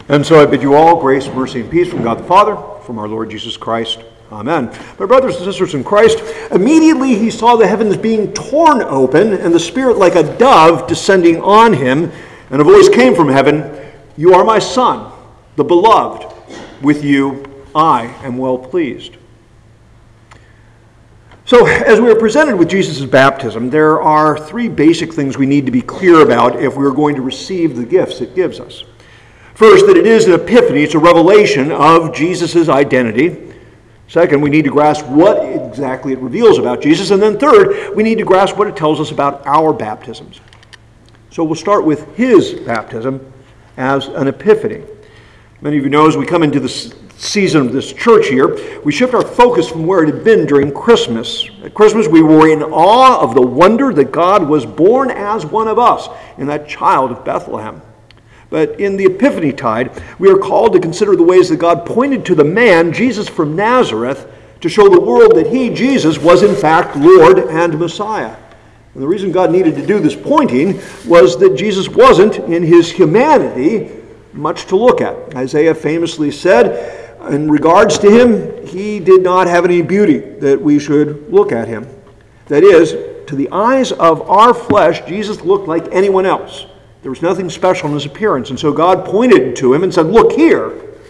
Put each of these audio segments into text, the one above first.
And so I bid you all grace, mercy, and peace from God the Father, from our Lord Jesus Christ. Amen. My brothers and sisters in Christ, immediately he saw the heavens being torn open, and the Spirit like a dove descending on him, and a voice came from heaven, "You are my Son, the beloved. With you I am well pleased." So, as we are presented with Jesus' baptism, there are three basic things we need to be clear about if we are going to receive the gifts it gives us. First, that it is an epiphany, it's a revelation of Jesus' identity. Second, we need to grasp what exactly it reveals about Jesus. And then third, we need to grasp what it tells us about our baptisms. So we'll start with his baptism as an epiphany. Many of you know as we come into the season of this church year, we shift our focus from where it had been during Christmas. At Christmas, we were in awe of the wonder that God was born as one of us in that child of Bethlehem. But in the Epiphany tide, we are called to consider the ways that God pointed to the man, Jesus from Nazareth, to show the world that he, Jesus, was in fact Lord and Messiah. And the reason God needed to do this pointing was that Jesus wasn't, in his humanity, much to look at. Isaiah famously said, in regards to him, he did not have any beauty that we should look at him. That is, to the eyes of our flesh, Jesus looked like anyone else. There was nothing special in his appearance, and so God pointed to him and said, "Look here."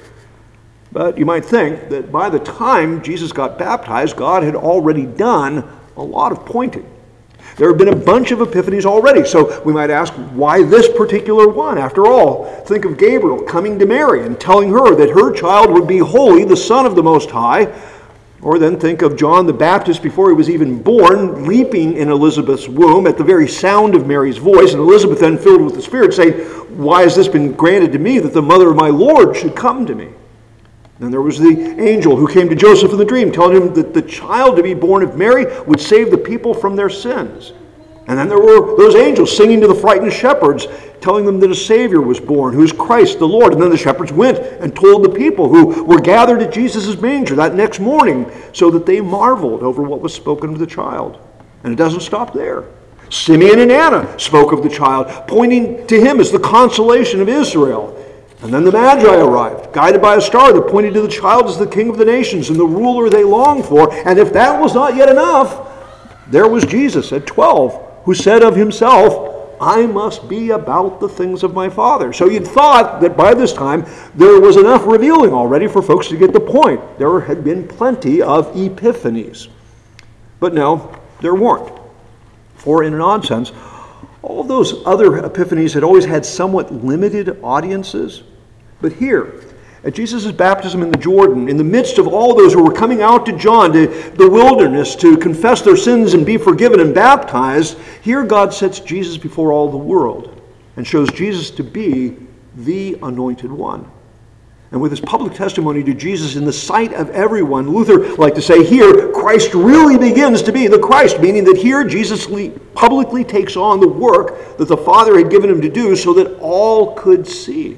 But you might think that by the time Jesus got baptized, God had already done a lot of pointing. There have been a bunch of epiphanies already, so we might ask, why this particular one? After all, think of Gabriel coming to Mary and telling her that her child would be holy, the Son of the Most High. Or then think of John the Baptist before he was even born, leaping in Elizabeth's womb at the very sound of Mary's voice, and Elizabeth then filled with the Spirit saying, "Why has this been granted to me that the mother of my Lord should come to me?" And there was the angel who came to Joseph in the dream, telling him that the child to be born of Mary would save the people from their sins. And then there were those angels singing to the frightened shepherds, telling them that a Savior was born, who is Christ the Lord. And then the shepherds went and told the people who were gathered at Jesus' manger that next morning, so that they marveled over what was spoken of the child. And it doesn't stop there. Simeon and Anna spoke of the child, pointing to him as the consolation of Israel. And then the Magi arrived, guided by a star that pointed to the child as the King of the nations and the ruler they longed for. And if that was not yet enough, there was Jesus at 12, who said of himself, "I must be about the things of my Father." So you'd thought that by this time there was enough revealing already for folks to get the point. There had been plenty of epiphanies. But no, there weren't. For in an odd sense, all of those other epiphanies had always had somewhat limited audiences. But here, at Jesus' baptism in the Jordan, in the midst of all those who were coming out to John, to the wilderness, to confess their sins and be forgiven and baptized, here God sets Jesus before all the world and shows Jesus to be the Anointed One. And with his public testimony to Jesus in the sight of everyone, Luther liked to say here, Christ really begins to be the Christ, meaning that here Jesus publicly takes on the work that the Father had given him to do so that all could see.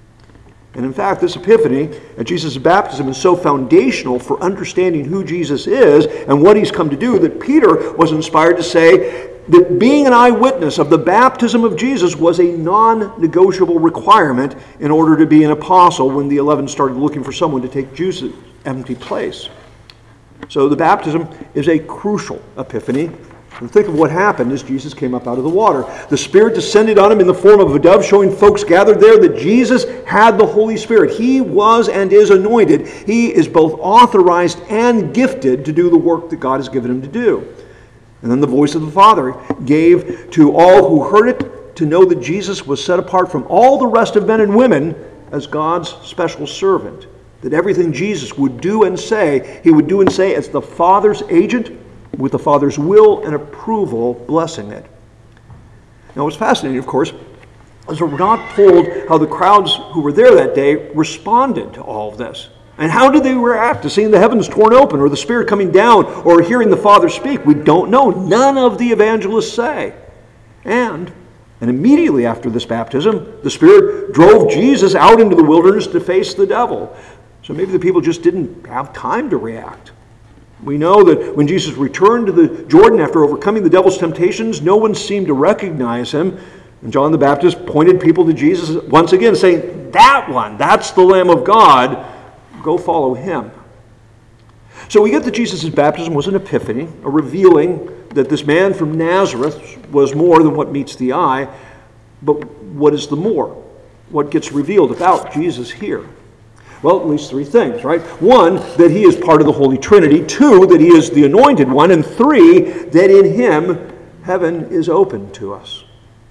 And in fact, this epiphany at Jesus' baptism is so foundational for understanding who Jesus is and what he's come to do that Peter was inspired to say that being an eyewitness of the baptism of Jesus was a non-negotiable requirement in order to be an apostle when the 11 started looking for someone to take Jesus' empty place. So the baptism is a crucial epiphany. And think of what happened as Jesus came up out of the water. The Spirit descended on him in the form of a dove, showing folks gathered there that Jesus had the Holy Spirit. He was and is anointed. He is both authorized and gifted to do the work that God has given him to do. And then the voice of the Father gave to all who heard it to know that Jesus was set apart from all the rest of men and women as God's special servant. That everything Jesus would do and say, he would do and say as the Father's agent, with the Father's will and approval blessing it. Now what's fascinating, of course, is we're not told how the crowds who were there that day responded to all of this. And how did they react to seeing the heavens torn open or the Spirit coming down or hearing the Father speak? We don't know. None of the evangelists say. And immediately after this baptism, the Spirit drove Jesus out into the wilderness to face the devil. So maybe the people just didn't have time to react. We know that when Jesus returned to the Jordan after overcoming the devil's temptations, no one seemed to recognize him. And John the Baptist pointed people to Jesus once again, saying, that one, that's the Lamb of God. Go follow him. So we get that Jesus' baptism was an epiphany, a revealing that this man from Nazareth was more than what meets the eye. But what is the more? What gets revealed about Jesus here? Well, at least three things, right? One, that he is part of the Holy Trinity. Two, that he is the Anointed One. And three, that in him heaven is open to us.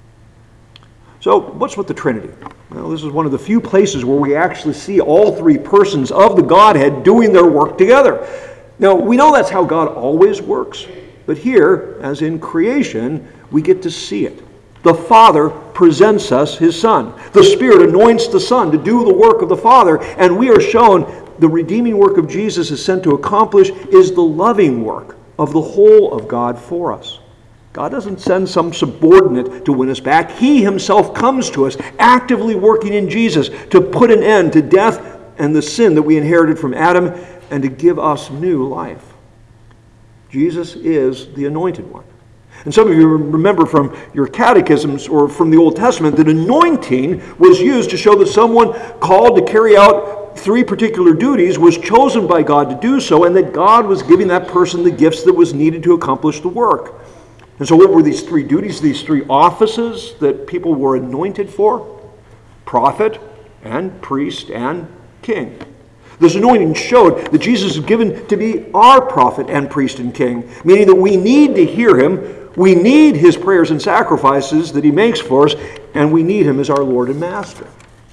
So, what's with the Trinity? Well, this is one of the few places where we actually see all three persons of the Godhead doing their work together. Now, we know that's how God always works. But here, as in creation, we get to see it. The Father presents us his Son. The Spirit anoints the Son to do the work of the Father. And we are shown the redeeming work of Jesus is sent to accomplish is the loving work of the whole of God for us. God doesn't send some subordinate to win us back. He himself comes to us, actively working in Jesus to put an end to death and the sin that we inherited from Adam and to give us new life. Jesus is the Anointed One. And some of you remember from your catechisms or from the Old Testament that anointing was used to show that someone called to carry out three particular duties was chosen by God to do so, and that God was giving that person the gifts that was needed to accomplish the work. And so what were these three duties, these three offices that people were anointed for? Prophet and priest and king. This anointing showed that Jesus is given to be our prophet and priest and king, meaning that we need to hear him, we need his prayers and sacrifices that he makes for us, and we need him as our Lord and Master.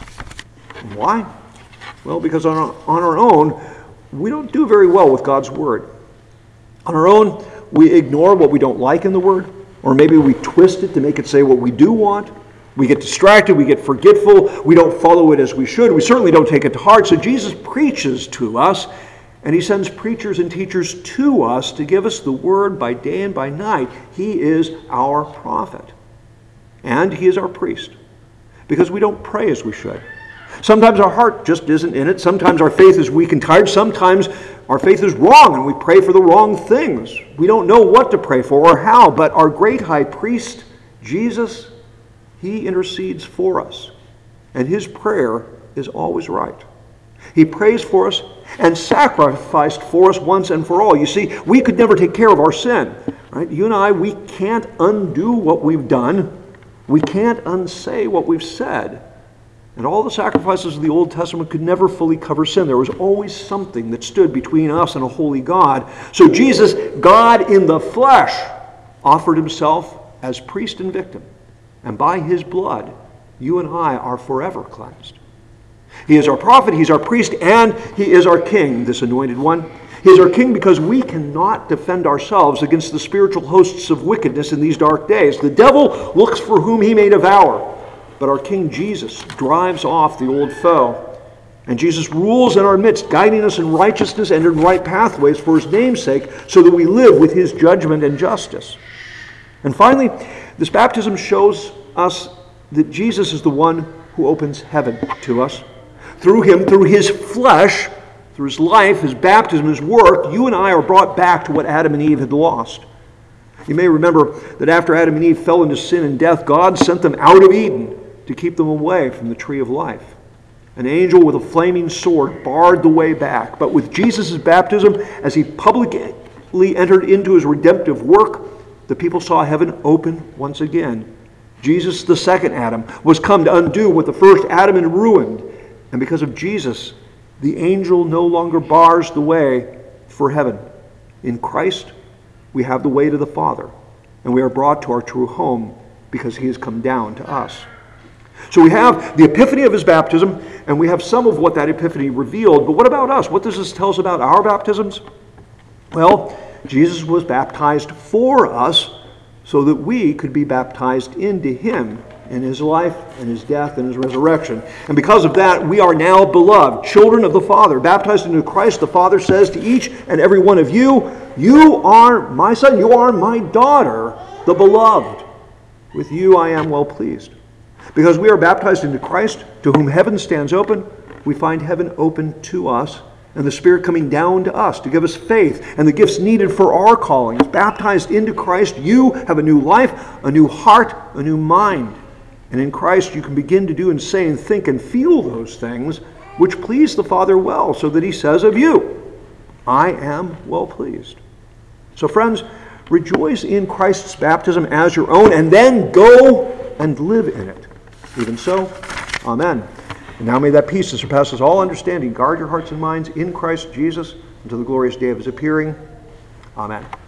Why? Well, because on our own, we don't do very well with God's Word. On our own, we ignore what we don't like in the Word, or maybe we twist it to make it say what we do want. We get distracted, we get forgetful, we don't follow it as we should, we certainly don't take it to heart. So Jesus preaches to us, and he sends preachers and teachers to us to give us the Word by day and by night. He is our prophet, and he is our priest, because we don't pray as we should. Sometimes our heart just isn't in it. Sometimes our faith is weak and tired. Sometimes our faith is wrong and we pray for the wrong things. We don't know what to pray for or how, but our great high priest, Jesus, he intercedes for us. And his prayer is always right. He prays for us and sacrificed for us once and for all. You see, we could never take care of our sin. Right? You and I, we can't undo what we've done. We can't unsay what we've said. And all the sacrifices of the Old Testament could never fully cover sin. There was always something that stood between us and a holy God. So Jesus, God in the flesh, offered himself as priest and victim. And by his blood, you and I are forever cleansed. He is our prophet, he's our priest, and he is our king, this anointed one. He is our king because we cannot defend ourselves against the spiritual hosts of wickedness in these dark days. The devil looks for whom he may devour. But our King Jesus drives off the old foe. And Jesus rules in our midst, guiding us in righteousness and in right pathways for his name's sake, so that we live with his judgment and justice. And finally, this baptism shows us that Jesus is the one who opens heaven to us. Through him, through his flesh, through his life, his baptism, his work, you and I are brought back to what Adam and Eve had lost. You may remember that after Adam and Eve fell into sin and death, God sent them out of Eden to keep them away from the tree of life. An angel with a flaming sword barred the way back. But with Jesus' baptism, as he publicly entered into his redemptive work, the people saw heaven open once again. Jesus, the second Adam, was come to undo what the first Adam had ruined. And because of Jesus, the angel no longer bars the way for heaven. In Christ, we have the way to the Father, and we are brought to our true home because he has come down to us. So we have the epiphany of his baptism, and we have some of what that epiphany revealed. But what about us? What does this tell us about our baptisms? Well, Jesus was baptized for us so that we could be baptized into him in his life and his death and his resurrection. And because of that, we are now beloved, children of the Father, baptized into Christ. The Father says to each and every one of you, you are my son, you are my daughter, the beloved. With you I am well pleased. Because we are baptized into Christ, to whom heaven stands open, we find heaven open to us, and the Spirit coming down to us to give us faith and the gifts needed for our calling. As baptized into Christ, you have a new life, a new heart, a new mind. And in Christ you can begin to do and say and think and feel those things which please the Father well, so that he says of you, I am well pleased. So friends, rejoice in Christ's baptism as your own, and then go and live in it. Even so, amen. And now may that peace that surpasses all understanding guard your hearts and minds in Christ Jesus until the glorious day of his appearing. Amen.